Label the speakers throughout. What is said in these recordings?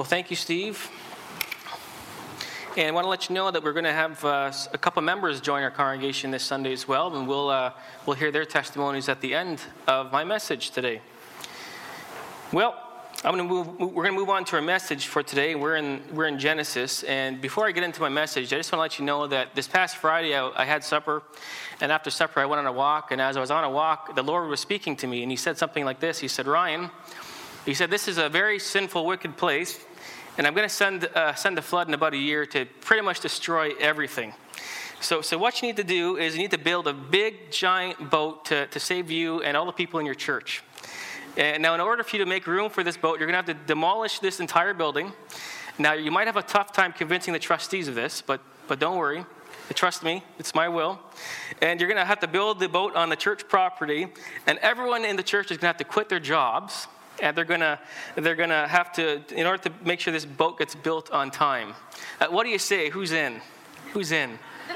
Speaker 1: Thank you, Steve. And I want to let you know that we're going to have a couple members join our congregation this Sunday as well, and we'll hear their testimonies at the end of my message today. Well, we're going to move on to our message for today. We're in Genesis, and before I get into my message, I just want to let you know that this past Friday I had supper, and after supper I went on a walk, and as I was on a walk, the Lord was speaking to me, and He said something like this. He said, "Ryan," He said, "this is a very sinful, wicked place, and I'm going to send a flood in about a year to pretty much destroy everything. So what you need to do is you need to build a big, giant boat to save you and all the people in your church. And now, in order for you to make room for this boat, you're going to have to demolish this entire building. Now, you might have a tough time convincing the trustees of this, but don't worry. Trust me, it's my will. And you're going to have to build the boat on the church property, and everyone in the church is going to have to quit their jobs, and they're going to have to, in order to make sure this boat gets built on time. What do you say? Who's in? Who's in?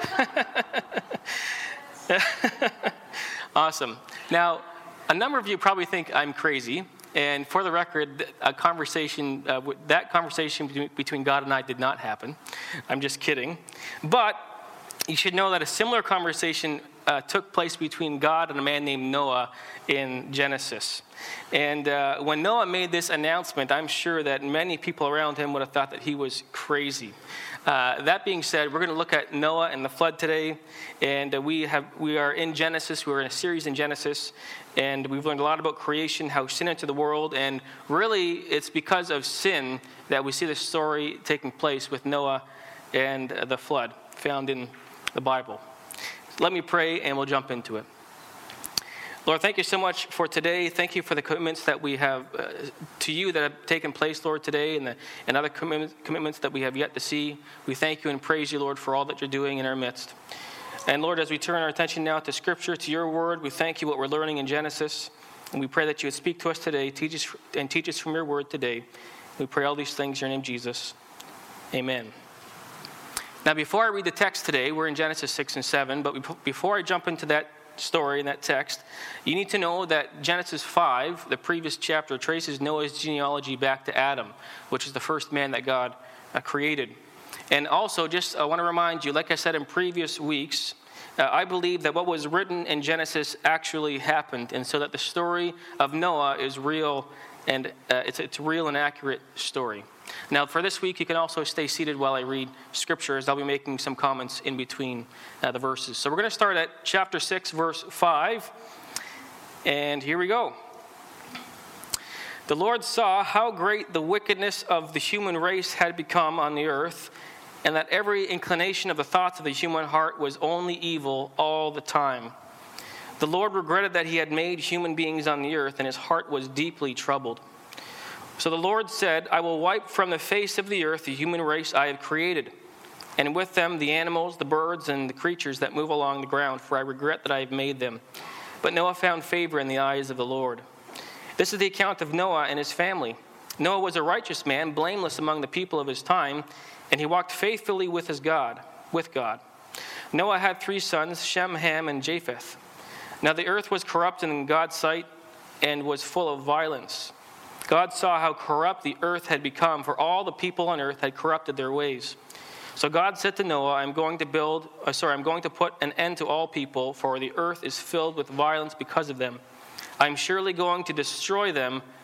Speaker 1: Awesome. Now, a number of you probably think I'm crazy, and for the record, that conversation between God and I did not happen. I'm just kidding. But you should know that a similar conversation took place between God and a man named Noah in Genesis. And when Noah made this announcement, I'm sure that many people around him would have thought that he was crazy. That being said, we're going to look at Noah and the flood today, and we are in Genesis. We're in a series in Genesis, and we've learned a lot about creation, how sin entered the world, and really it's because of sin that we see this story taking place with Noah and the flood found in the Bible. Let me pray, and we'll jump into it. Lord, thank you so much for today. Thank you for the commitments that we have to you that have taken place, Lord, today, and other commitments that we have yet to see. We thank you and praise you, Lord, for all that you're doing in our midst. And Lord, as we turn our attention now to Scripture, to your word, we thank you what we're learning in Genesis. And we pray that you would speak to us today, teach us from your word today. We pray all these things in your name, Jesus. Amen. Now, before I read the text today, we're in Genesis 6 and 7, but before I jump into that story in that text, you need to know that Genesis 5, the previous chapter, traces Noah's genealogy back to Adam, which is the first man that God created. And also, I want to remind you, like I said in previous weeks, I believe that what was written in Genesis actually happened, and so that the story of Noah is real, and it's a real and accurate story. Now, for this week, you can also stay seated while I read Scripture, as I'll be making some comments in between the verses. So we're going to start at chapter 6, verse 5, and here we go. The Lord saw how great the wickedness of the human race had become on the earth, and that every inclination of the thoughts of the human heart was only evil all the time. The Lord regretted that he had made human beings on the earth, and his heart was deeply troubled. So the Lord said, I will wipe from the face of the earth the human race I have created, and with them the animals, the birds, and the creatures that move along the ground, for I regret that I have made them. But Noah found favor in the eyes of the Lord. This is the account of Noah and his family. Noah was a righteous man, blameless among the people of his time, and he walked faithfully with God. Noah had 3 sons, Shem, Ham, and Japheth. Now the earth was corrupt in God's sight and was full of violence. God saw how corrupt the earth had become, for all the people on earth had corrupted their ways. So God said to Noah, I'm going to put an end to all people, for the earth is filled with violence because of them. I'm surely going to destroy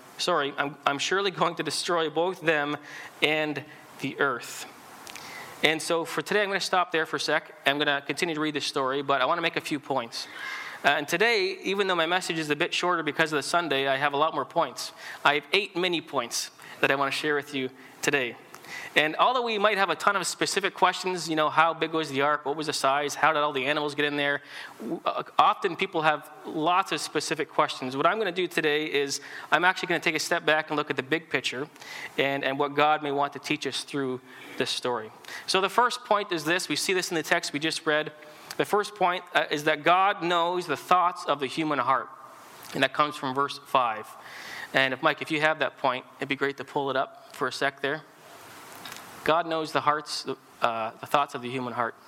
Speaker 1: both them and the earth. And so for today, I'm going to stop there for a sec. I'm going to continue to read this story, but I want to make a few points. And today, even though my message is a bit shorter because of the Sunday, I have a lot more points. I have 8 mini points that I want to share with you today. And although we might have a ton of specific questions, how big was the ark, what was the size, how did all the animals get in there, often people have lots of specific questions. What I'm going to do today is I'm actually going to take a step back and look at the big picture and what God may want to teach us through this story. So the first point is this. We see this in the text we just read. The first point is that God knows the thoughts of the human heart. And that comes from verse 5. And if you have that point, it'd be great to pull it up for a sec there. God knows the thoughts of the human heart.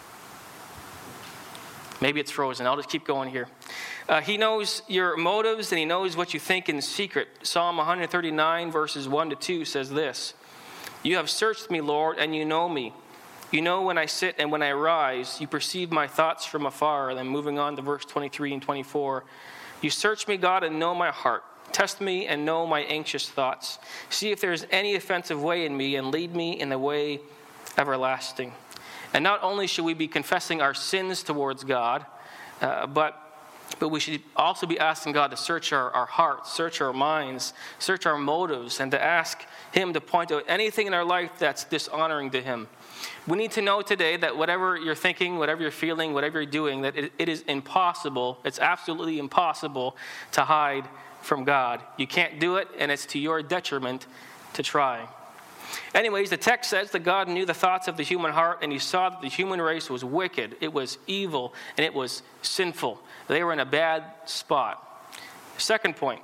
Speaker 1: Maybe it's frozen. I'll just keep going here. He knows your motives, and he knows what you think in secret. Psalm 139, verses 1 to 2 says this. You have searched me, Lord, and you know me. You know when I sit and when I rise. You perceive my thoughts from afar. And then moving on to verse 23 and 24. You search me, God, and know my heart. Test me and know my anxious thoughts. See if there is any offensive way in me, and lead me in the way everlasting. And not only should we be confessing our sins towards God, but we should also be asking God to search our hearts, search our minds, search our motives, and to ask Him to point out anything in our life that's dishonoring to Him. We need to know today that whatever you're thinking, whatever you're feeling, whatever you're doing, that it is impossible, it's absolutely impossible to hide from God. You can't do it, and it's to your detriment to try. Anyways, the text says that God knew the thoughts of the human heart, and He saw that the human race was wicked, it was evil, and it was sinful. They were in a bad spot. Second point,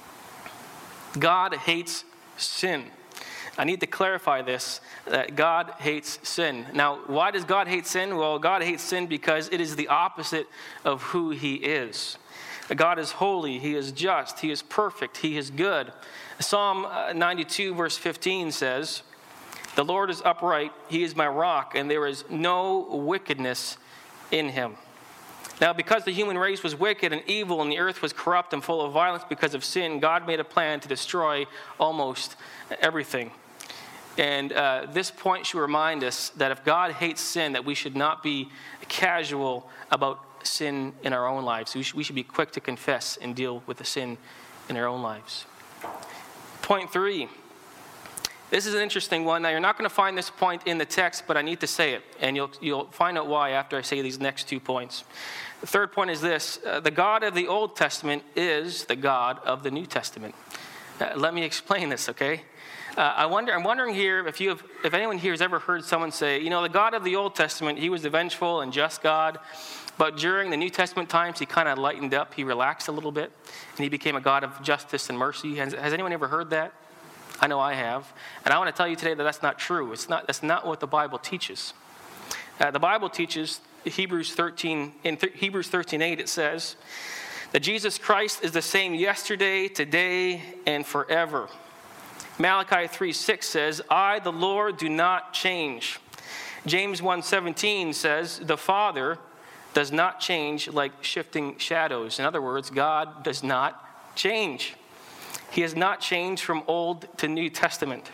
Speaker 1: God hates sin. I need to clarify this, that God hates sin. Now, why does God hate sin? Well, God hates sin because it is the opposite of who He is. God is holy, He is just, He is perfect, He is good. Psalm 92 verse 15 says, "The Lord is upright, He is my rock, and there is no wickedness in Him." Now, because the human race was wicked and evil and the earth was corrupt and full of violence because of sin, God made a plan to destroy almost everything. And this point should remind us that if God hates sin, that we should not be casual about sin in our own lives. We should be quick to confess and deal with the sin in our own lives. Point 3. This is an interesting one. Now, you're not going to find this point in the text, but I need to say it, and you'll find out why after I say these next 2 points. The third point is this. The God of the Old Testament is the God of the New Testament. Let me explain this, okay? I'm wondering here if anyone here has ever heard someone say, the God of the Old Testament, He was the vengeful and just God, but during the New Testament times, He kind of lightened up, He relaxed a little bit, and He became a God of justice and mercy. Has anyone ever heard that? I know I have. And I want to tell you today that that's not true. That's not what the Bible teaches. The Bible teaches, in Hebrews 13:8, it says that Jesus Christ is the same yesterday, today, and forever. Malachi 3:6 says, I, the Lord, do not change. James 1:17 says, the Father does not change like shifting shadows. In other words, God does not change. He has not changed from Old to New Testament.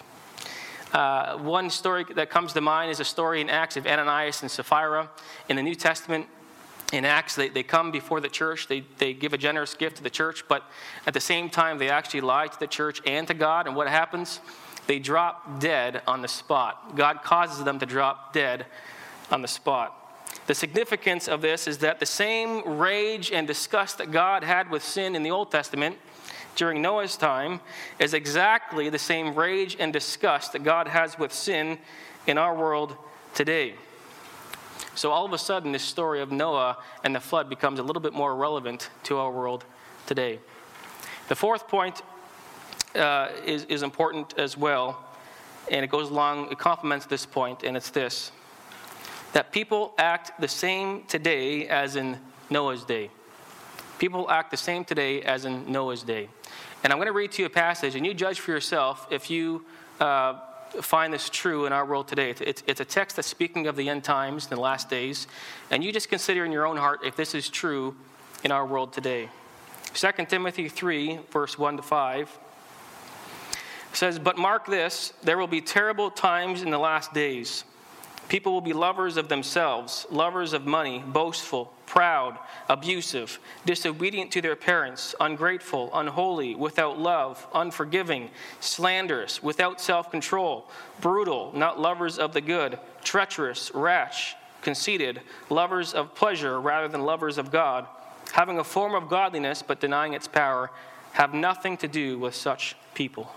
Speaker 1: One story that comes to mind is a story in Acts of Ananias and Sapphira. In the New Testament, in Acts, they come before the church. They give a generous gift to the church, but at the same time, they actually lie to the church and to God. And what happens? They drop dead on the spot. God causes them to drop dead on the spot. The significance of this is that the same rage and disgust that God had with sin in the Old Testament during Noah's time is exactly the same rage and disgust that God has with sin in our world today. So all of a sudden, this story of Noah and the flood becomes a little bit more relevant to our world today. The fourth point is important as well, and it complements this point, and it's this: that people act the same today as in Noah's day. People act the same today as in Noah's day. And I'm going to read to you a passage, and you judge for yourself if you find this true in our world today. It's a text that's speaking of the end times, in the last days, and you just consider in your own heart if this is true in our world today. 2 Timothy 3, verse 1-5 says, but mark this, there will be terrible times in the last days. People will be lovers of themselves, lovers of money, boastful, proud, abusive, disobedient to their parents, ungrateful, unholy, without love, unforgiving, slanderous, without self-control, brutal, not lovers of the good, treacherous, rash, conceited, lovers of pleasure rather than lovers of God, having a form of godliness but denying its power. Have nothing to do with such people.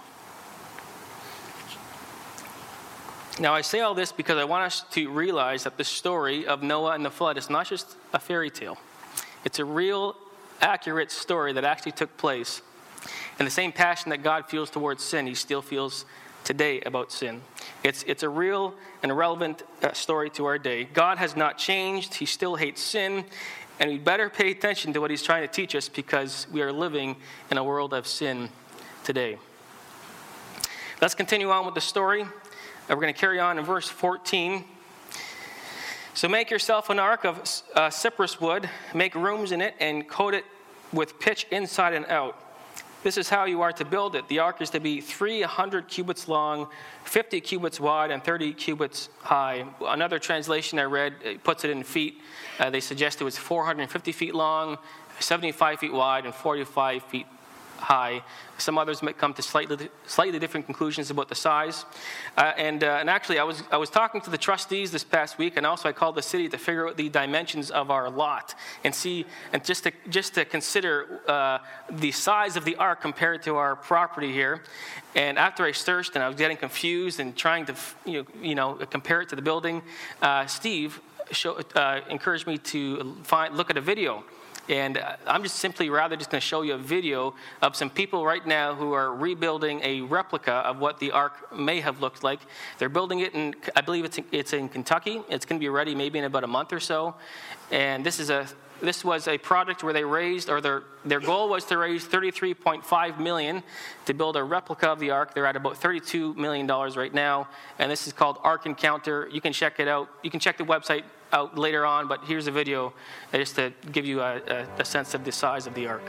Speaker 1: Now, I say all this because I want us to realize that the story of Noah and the flood is not just a fairy tale. It's a real, accurate story that actually took place. And the same passion that God feels towards sin, He still feels today about sin. It's a real and relevant story to our day. God has not changed. He still hates sin. And we better pay attention to what He's trying to teach us because we are living in a world of sin today. Let's continue on with the story. We're going to carry on in verse 14. So make yourself an ark of cypress wood, make rooms in it, and coat it with pitch inside and out. This is how you are to build it. The ark is to be 300 cubits long, 50 cubits wide, and 30 cubits high. Another translation I read puts it in feet. They suggest it was 450 feet long, 75 feet wide, and 45 feet high. Some others might come to slightly different conclusions about the size. And actually, I was talking to the trustees this past week, and also I called the city to figure out the dimensions of our lot and see, and just to consider the size of the ark compared to our property here. And after I searched and I was getting confused and trying to compare it to the building, Steve encouraged me to look at a video. And I'm just going to show you a video of some people right now who are rebuilding a replica of what the ark may have looked like. They're building it in, I believe it's in Kentucky. It's going to be ready maybe in about a month or so. And this was a project where they raised, or their goal was to raise $33.5 million to build a replica of the ark. They're at about $32 million right now. And this is called Ark Encounter. You can check it out. You can check the website out later on, but here's a video just to give you a sense of the size of the ark.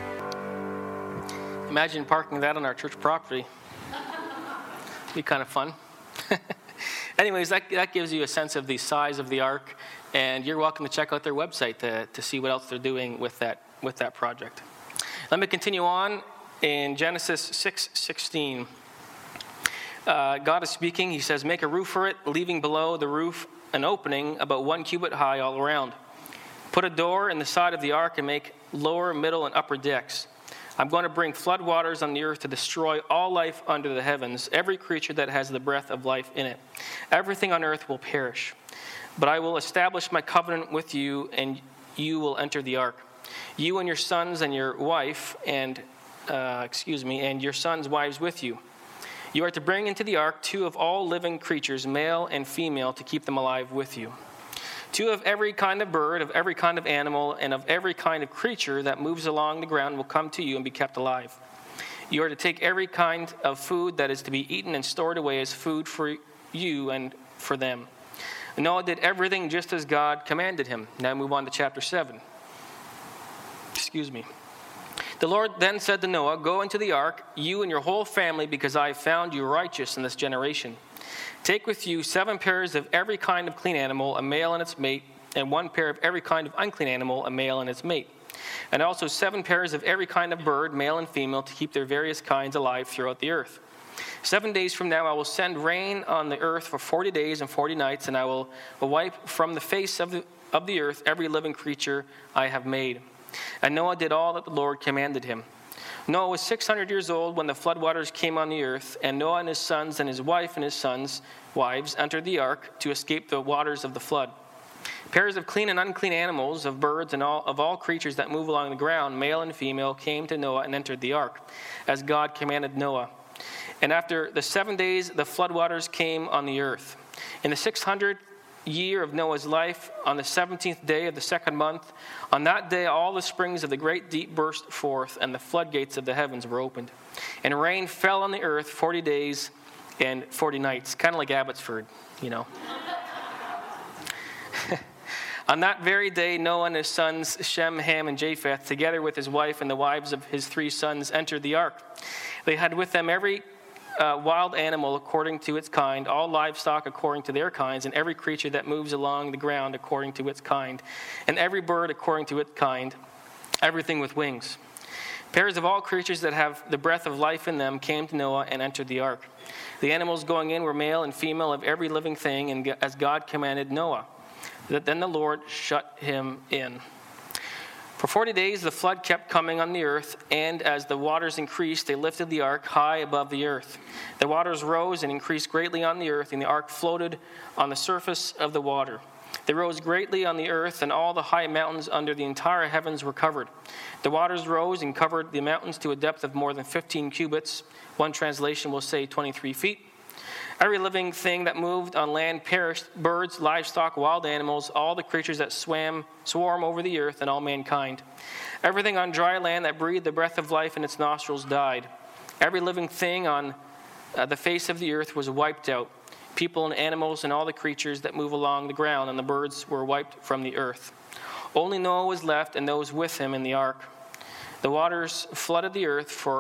Speaker 1: Imagine parking that on our church property. Be kind of fun. Anyways, that gives you a sense of the size of the ark, and you're welcome to check out their website to see what else they're doing with that project. Let me continue on in Genesis 6:16. God is speaking. He says, "Make a roof for it, leaving below the roof an opening about 1 cubit high all around. Put a door in the side of the ark and make lower, middle, and upper decks. I'm going to bring flood waters on the earth to destroy all life under the heavens, every creature that has the breath of life in it. Everything on earth will perish. But I will establish my covenant with you, and you will enter the ark. You and your sons and your wife, and your sons' wives with you. You are to bring into the ark 2 of all living creatures, male and female, to keep them alive with you. 2 of every kind of bird, of every kind of animal, and of every kind of creature that moves along the ground will come to you and be kept alive. You are to take every kind of food that is to be eaten and stored away as food for you and for them." Noah did everything just as God commanded him. Now move on to chapter 7. The Lord then said to Noah, "Go into the ark, you and your whole family, because I have found you righteous in this generation. Take with you 7 pairs of every kind of clean animal, a male and its mate, and 1 pair of every kind of unclean animal, a male and its mate. And also 7 pairs of every kind of bird, male and female, to keep their various kinds alive throughout the earth. 7 days from now I will send rain on the earth for 40 days and 40 nights, and I will wipe from the face of the earth every living creature I have made." And Noah did all that the Lord commanded him. Noah was 600 years old when the floodwaters came on the earth, and Noah and his sons and his wife and his sons' wives entered the ark to escape the waters of the flood. Pairs of clean and unclean animals, of birds, and of all creatures that move along the ground, male and female, came to Noah and entered the ark, as God commanded Noah. And after the 7 days, the floodwaters came on the earth. In the 600th year of Noah's life, on the 17th day of the 2nd month, on that day all the springs of the great deep burst forth, and the floodgates of the heavens were opened. And rain fell on the earth 40 days and 40 nights. Kind of like Abbotsford, On that very day, Noah and his sons, Shem, Ham, and Japheth, together with his wife and the wives of his 3 sons, entered the ark. They had with them every wild animal according to its kind, all livestock according to their kinds, and every creature that moves along the ground according to its kind, and every bird according to its kind, everything with wings. Pairs of all creatures that have the breath of life in them came to Noah and entered the ark. The animals going in were male and female of every living thing, and as God commanded Noah. Then the Lord shut him in. For 40 days the flood kept coming on the earth, and as the waters increased, they lifted the ark high above the earth. The waters rose and increased greatly on the earth, and the ark floated on the surface of the water. They rose greatly on the earth, and all the high mountains under the entire heavens were covered. The waters rose and covered the mountains to a depth of more than 15 cubits. One translation will say 23 feet. Every living thing that moved on land perished, birds, livestock, wild animals, all the creatures that swarm over the earth, and all mankind. Everything on dry land that breathed the breath of life in its nostrils died. Every living thing on the face of the earth was wiped out. people and animals and all the creatures that move along the ground, and the birds were wiped from the earth. Only Noah was left and those with him in the ark. The waters flooded the earth for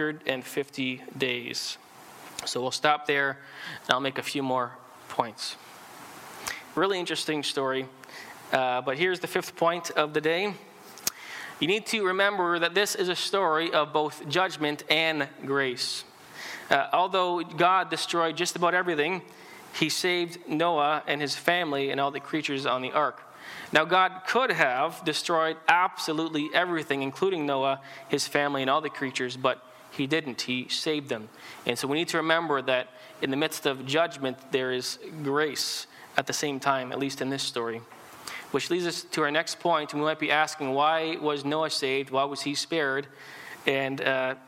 Speaker 1: 150 days. So we'll stop there, and I'll make a few more points. Really interesting story. But here's the fifth point of the day. You need to remember that this is a story of both judgment and grace. Although God destroyed just about everything, he saved Noah and his family and all the creatures on the ark. Now, God could have destroyed absolutely everything, including Noah, his family, and all the creatures, but he didn't. He saved them. And so we need to remember that in the midst of judgment, there is grace at the same time, at least in this story. Which leads us to our next point, and we might be asking, why was Noah saved? Why was he spared? And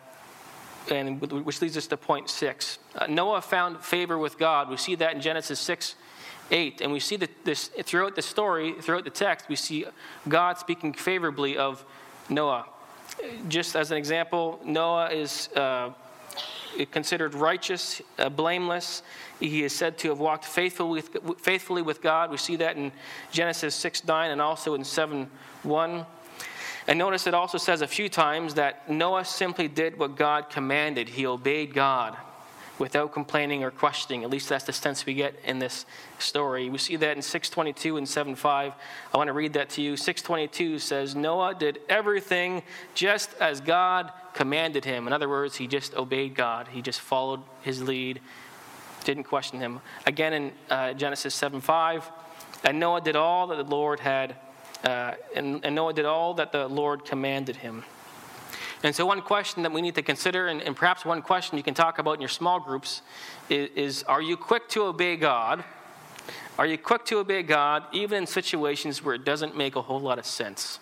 Speaker 1: which leads us to point 6. Noah found favor with God. We see that in Genesis 6:8, and we see that this throughout the story, throughout the text, we see God speaking favorably of Noah. Just as an example, Noah is considered righteous, blameless. He is said to have walked faithfully with God. We see that in Genesis 6:9 and also in 7:1. And notice it also says a few times that Noah simply did what God commanded. He obeyed God without complaining or questioning. At least that's the sense we get in this story. We see that in 6:22 and 7:5. I want to read that to you. 6:22 says, Noah did everything just as God commanded him. In other words, he just obeyed God. He just followed his lead, didn't question him. Again in Genesis 7:5, and Noah did all that the Lord had and Noah did all that the Lord commanded him. And so one question that we need to consider, and perhaps one question you can talk about in your small groups, is are you quick to obey God? Are you quick to obey God even in situations where it doesn't make a whole lot of sense?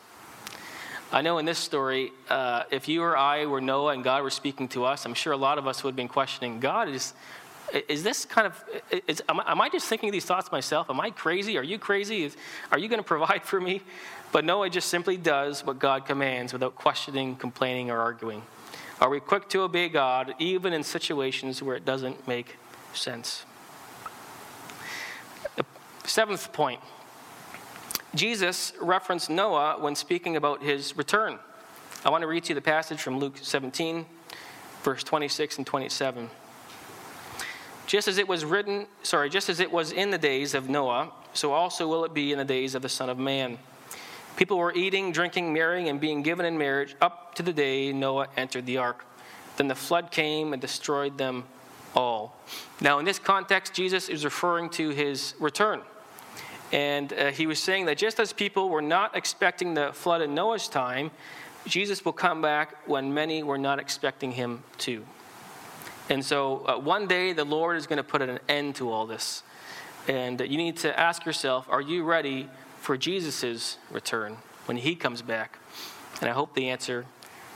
Speaker 1: I know in this story, if you or I were Noah and God were speaking to us, I'm sure a lot of us would have been questioning, God, is this kind of, am I just thinking these thoughts myself? Am I crazy? Are you crazy? Are you going to provide for me? But Noah just simply does what God commands without questioning, complaining, or arguing. Are we quick to obey God even in situations where it doesn't make sense? The seventh point. Jesus referenced Noah when speaking about his return. I want to read to you the passage from Luke 17, verse 26 and 27. Just as it was in the days of Noah, so also will it be in the days of the Son of Man. People were eating, drinking, marrying, and being given in marriage up to the day Noah entered the ark. Then the flood came and destroyed them all. Now, in this context, Jesus is referring to his return. And he was saying that just as people were not expecting the flood in Noah's time, Jesus will come back when many were not expecting him to. And so one day the Lord is going to put an end to all this. And you need to ask yourself, are you ready for Jesus' return when he comes back? And I hope the answer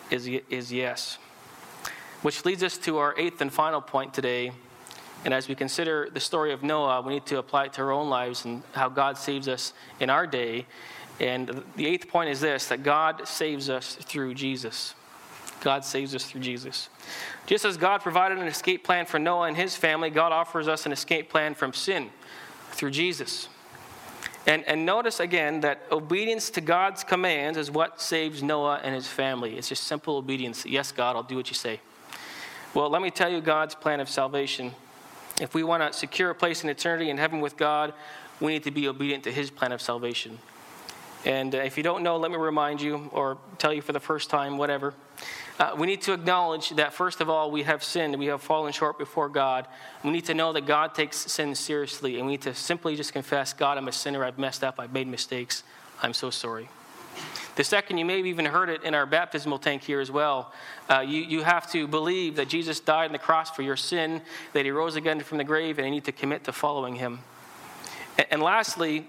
Speaker 1: is yes. Which leads us to our eighth and final point today. And as we consider the story of Noah, we need to apply it to our own lives and how God saves us in our day. And the eighth point is this, that God saves us through Jesus. God saves us through Jesus. Just as God provided an escape plan for Noah and his family, God offers us an escape plan from sin through Jesus. And notice again that obedience to God's commands is what saves Noah and his family. It's just simple obedience. Yes, God, I'll do what you say. Well, let me tell you God's plan of salvation. If we want to secure a place in eternity in heaven with God, we need to be obedient to his plan of salvation. And if you don't know, let me remind you or tell you for the first time, whatever. We need to acknowledge that, first of all, we have sinned. We have fallen short before God. We need to know that God takes sin seriously. And we need to simply just confess, God, I'm a sinner. I've messed up. I've made mistakes. I'm so sorry. The second, you may have even heard it in our baptismal tank here as well. You have to believe that Jesus died on the cross for your sin, that he rose again from the grave, and you need to commit to following him. And lastly,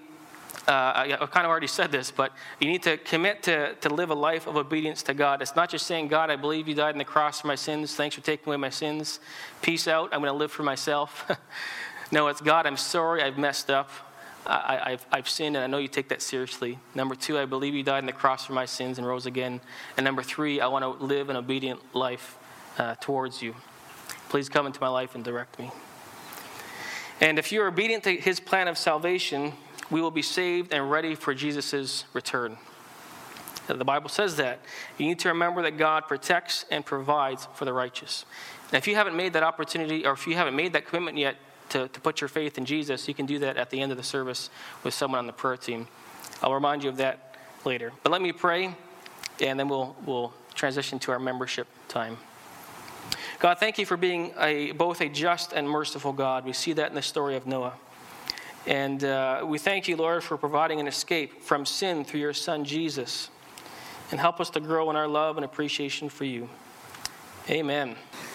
Speaker 1: I kind of already said this, but you need to commit to live a life of obedience to God. It's not just saying, God, I believe you died on the cross for my sins. Thanks for taking away my sins. Peace out. I'm going to live for myself. No, it's God, I'm sorry. I've messed up. I've sinned, and I know you take that seriously. Number 2, I believe you died on the cross for my sins and rose again. And number 3, I want to live an obedient life towards you. Please come into my life and direct me. And if you are obedient to his plan of salvation, we will be saved and ready for Jesus' return. The Bible says that. You need to remember that God protects and provides for the righteous. And if you haven't made that opportunity, or if you haven't made that commitment yet to put your faith in Jesus, you can do that at the end of the service with someone on the prayer team. I'll remind you of that later. But let me pray, and then we'll transition to our membership time. God, thank you for being both a just and merciful God. We see that in the story of Noah. And we thank you, Lord, for providing an escape from sin through your Son, Jesus. And help us to grow in our love and appreciation for you. Amen.